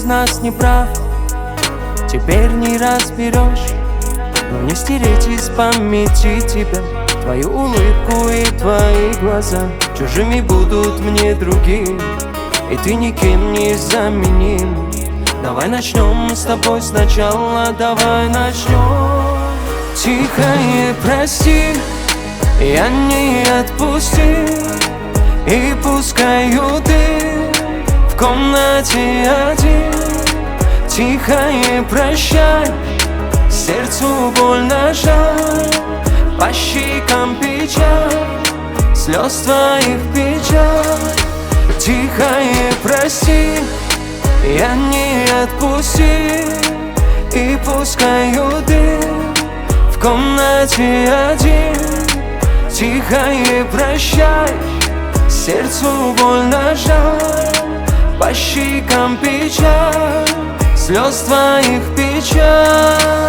нас не прав, теперь не разберешь. Но не стереть из памяти тебя, твою улыбку и твои глаза. Чужими будут мне другие, и ты никем не заменим. Давай начнем с тобой сначала, давай начнем. Тихое прости, я не отпустил, и пускаю ты в комнате один. Тихое прощай, сердцу больно жаль, по щекам печаль, слез твоих печаль. Тихое прости, я не отпустил, и пускаю дым в комнате один. Тихое прощай, сердцу больно жаль, по щекам печаль, слез твоих печаль.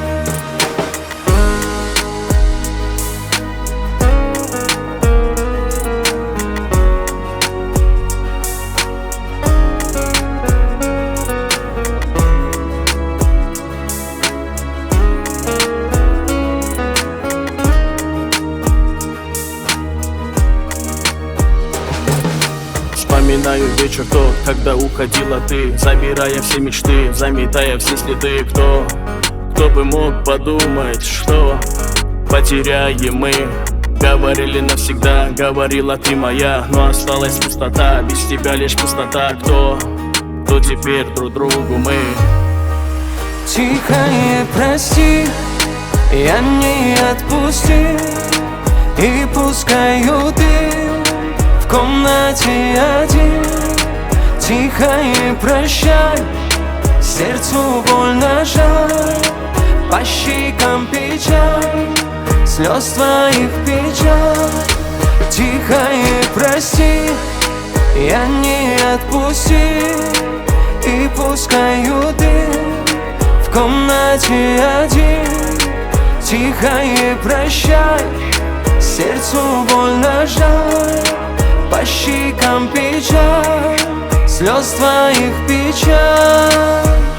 Вспоминаю вечер тот, когда уходила ты, забирая все мечты, заметая все следы. Кто бы мог подумать, что потеряем мы. Говорили навсегда, говорила ты моя, но осталась пустота, без тебя лишь пустота. Кто теперь друг другу мы? Тихое прости, я не отпустил, и пускаю дым в комнате один. Тихое прощай, сердцу больно жаль, по щекам печаль, слез твоих печаль. Тихое прости, я не отпустил, и пускаю дым в комнате один. Тихое прощай, сердцу больно жаль, по щекам печаль, слез твоих печаль.